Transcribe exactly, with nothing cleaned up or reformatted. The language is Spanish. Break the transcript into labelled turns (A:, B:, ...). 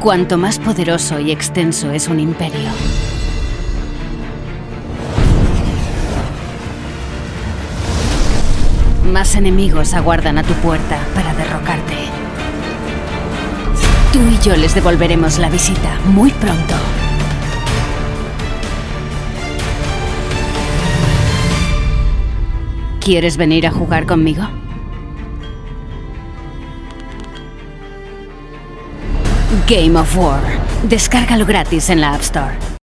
A: Cuanto más poderoso y extenso es un imperio, más enemigos aguardan a tu puerta para derrocarte. Tú y yo les devolveremos la visita muy pronto. ¿Quieres venir a jugar conmigo? Game of War. Descárgalo gratis en la App Store.